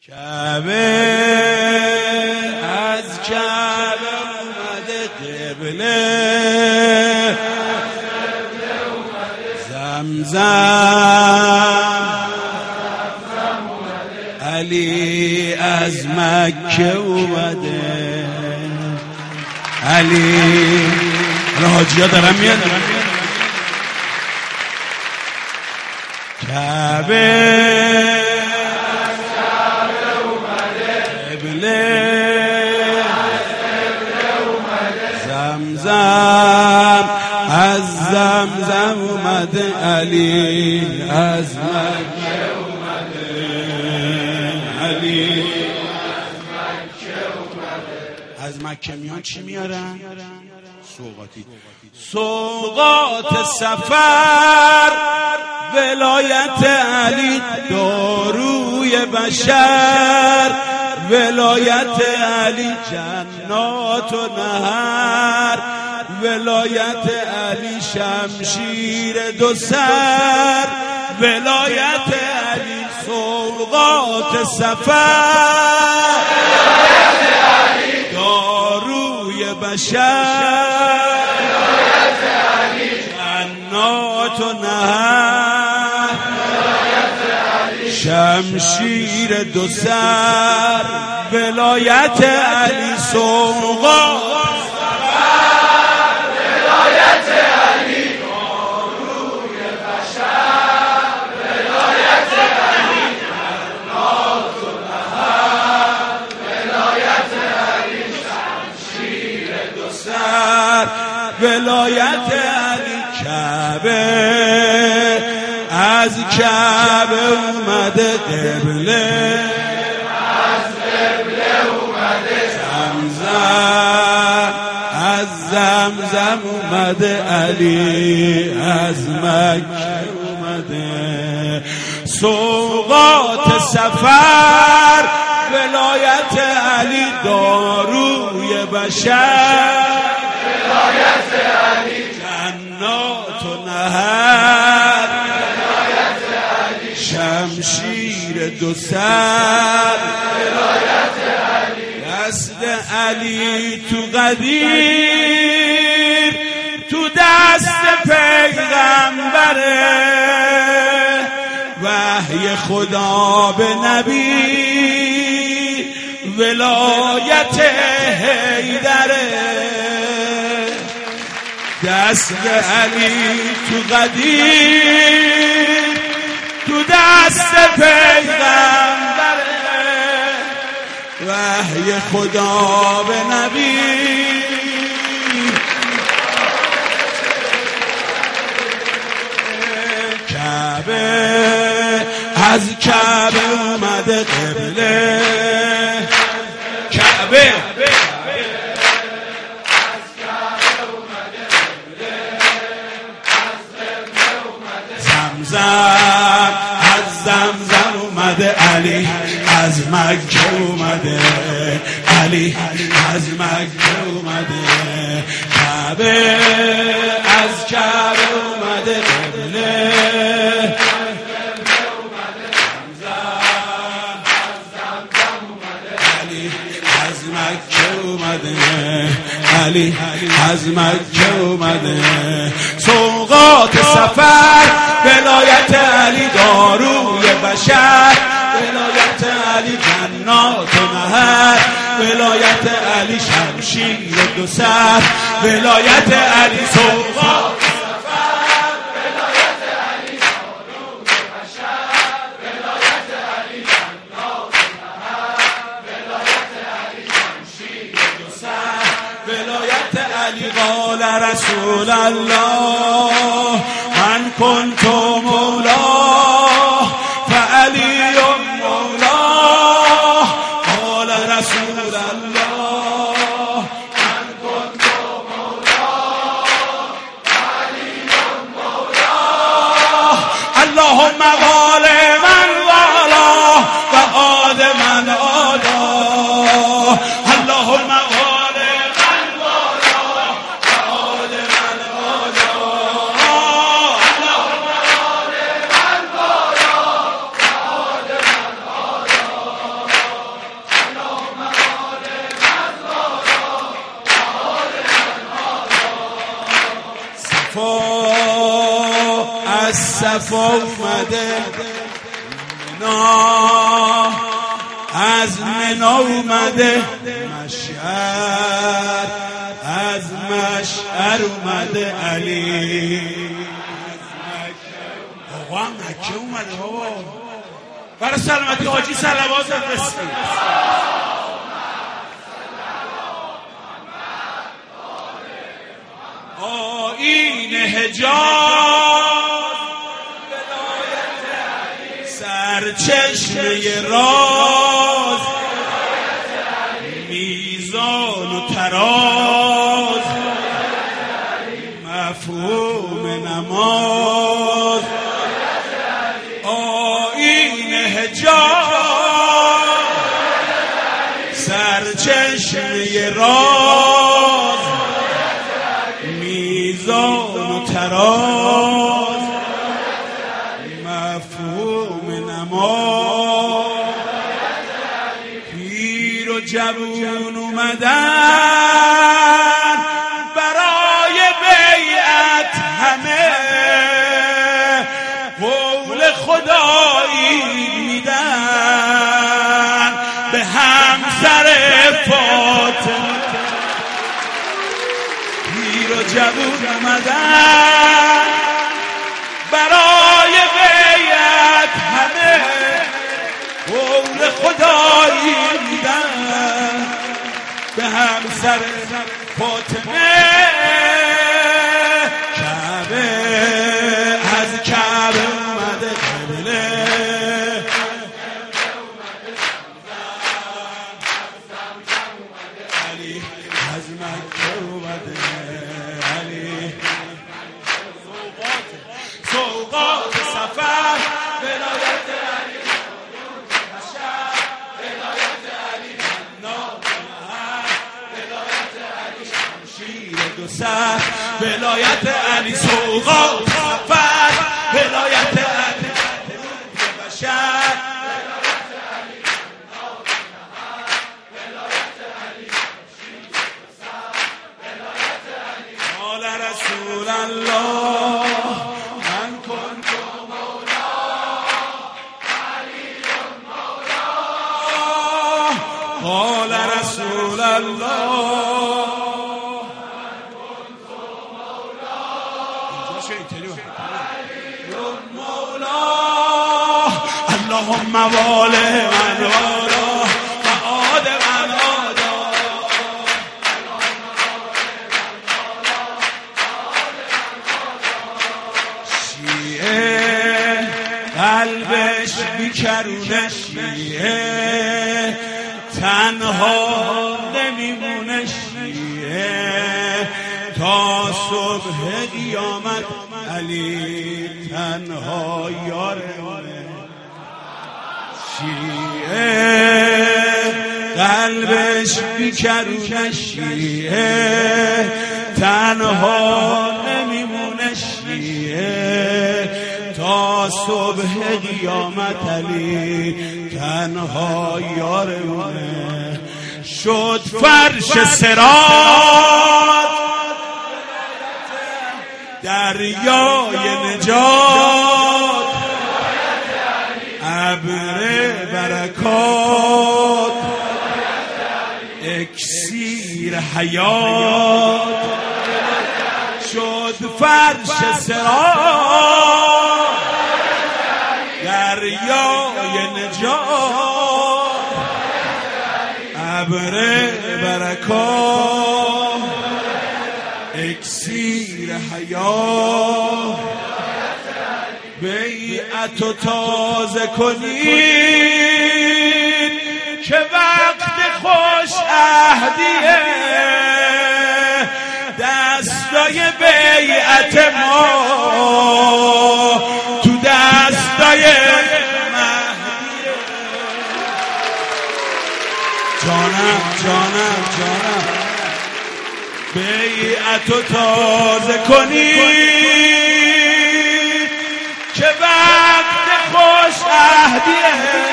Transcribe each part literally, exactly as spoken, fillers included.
کعبه از کعبه اومده قبله، زمزم علی از مکه اومده، علی الان حاجی ها دارن میاد. کعبه زمزم از زمزم اومده، علی از مکه اومده، علی از مکه میان. چی میارن؟ سوغاتی، سوغات سفر، ولایت علی داروی بشر، ولایت علی جنات و نهر، ولایت علی شمشیر دو سر، ولایت علی سوغات سفر، ولایت علی داروی بشر، ولایت علی جنات و نهر، شمشیر دو سر، ولایت علی سوغات سفر، ولایت علی داروی بشر، ولایت علی جنات و نهر، ولایت علی شمشیر دو سر، ولایت علی کعبه از کعبه اومده قبله، از قبله اومده، زمزم از زمزم اومده، علی از مکه اومده، سوغات سفر، ولایت علی داروی بشر، ولایت علی جنات و نهر، شمشیر دو سر، ولایت علی دست علی تو قدیر، تو دست پیغمبره، وحی خدا به نبی، ولایت حیدره، دست علی تو قدیر، تو دست پیغمبره، وحی خدا به نبی، کعبه از کعبه اومده قبله، کعبه زمزم از زمزم اومده، علی از مکه اومده، علی از مکه اومده، کعبه از کعبه اومده قبله، علی از مکه اومده، سوغات سفر، ولایت علی داروی بشر، ولایت علی جنات و نهر، ولایت علی شمشیر دو سر، ولایت علی سوغات سفر، ولایت علی داروی بشر، ولایت علی جنات و نهر، ولایت علی شمشیر دو سر، ولایت علی. قال رسول الله من كنت مولاه فعلی مولاه، قال رسول الله من كنت مولاه فعلی مولاه، اللهم قال من والاه و عاد من عاداه، اللهم قال من والاه و عاد من عاداه، از صفا اومده منا، از منا اومده مشعر، از مشعر اومده علی. آقا مکه اومده بابا. برای سلامتی حاجی صلوات بفرستید. آیین حجاز سرچشمه راز، میزان و تراز، مفهوم نماز. آیین حجاز سرچشمه راز، میزان و تراز، مفهوم نماز. پیر و جوون اومدن برای بیعت، همه قول خدایی میدن به همسر فاطمه. پیر و جوون اومدن برای بیعت، همه قول خدایی میدن به همسر فاطمه. کعبه از کعبه اومده قبله، علی از مکه اومده علی. سوقات سفر ولایت علی، ولایت علی ولایت علی شمشیر دو سر، ولایت علی. سوقات سفر ولایت علی بشر، قال رسول الله من كنت مولا علی مولا. قال رسول الله من كنت مولا علی مولا. اللهم واله من والا وعاد من عادا. قلبش بیکرونه شیعه، تنها نمیمونه شیعه تا صبح قیامت. علی تنها یارمونه شیعه، قلبش بیکرونه شیعه، تنها نمیمونه شیعه تا صبح قیامت. علی تنها یارمونه. شد فرش صراط دریای نجات، ابر برکات، اکسیر حیات. شد فرش صراط دریای نجات، ابر برکات، اکسیر حیات. بیعت و تازه کنید که وقت خوش عهدیه، دستای بیعت ما تو دستای مهدیه. جانم جانم جانم بیعت و تازه کنید که وقت خوش عهدیه،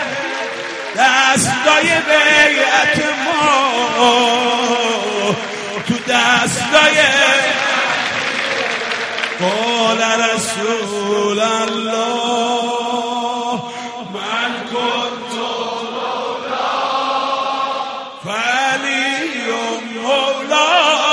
دستای بیعت ما تو دستای. قال رسول الله من كنت مولا فعلي مولا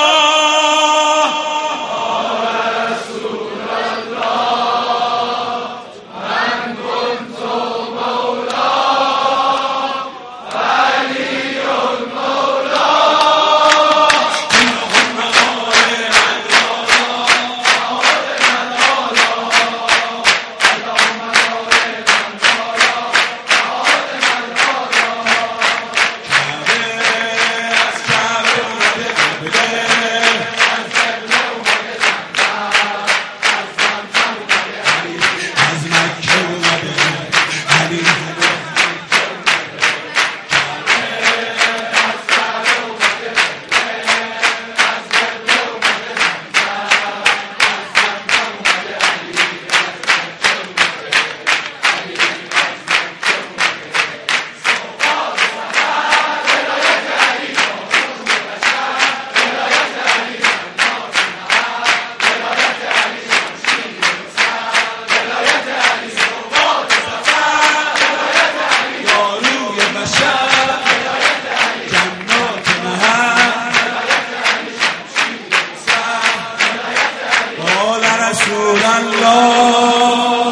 رسول الله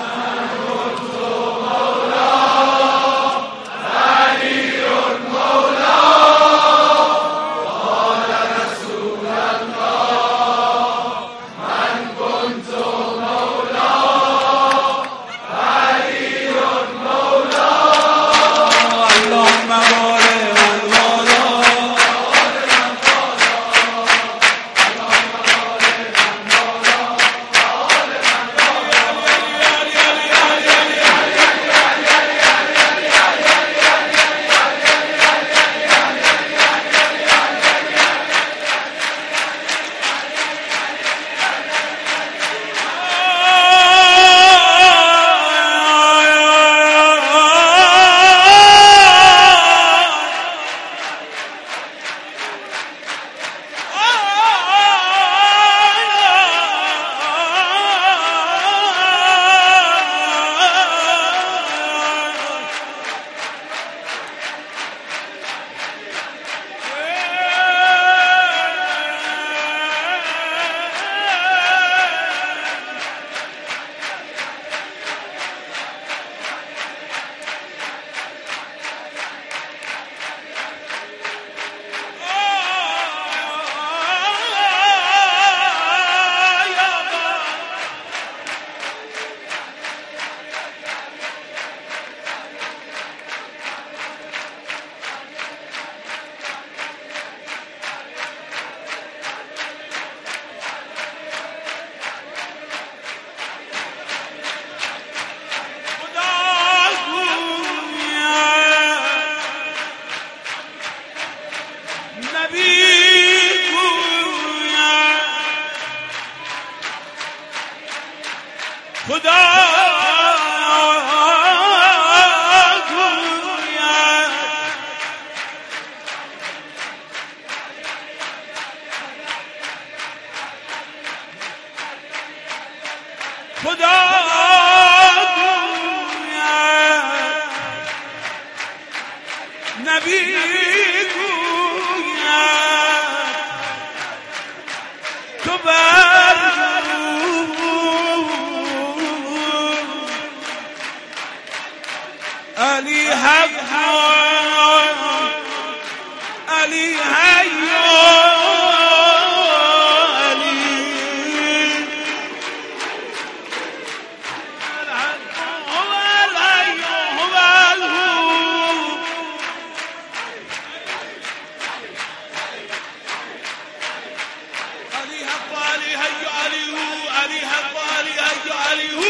علي مولا قال رسول الله من كنت مولا علي مولا اللهم خدا خدا نبی تو بر علی حق علی حی علي حق علي هي علي هو علي حق علي هي علي هو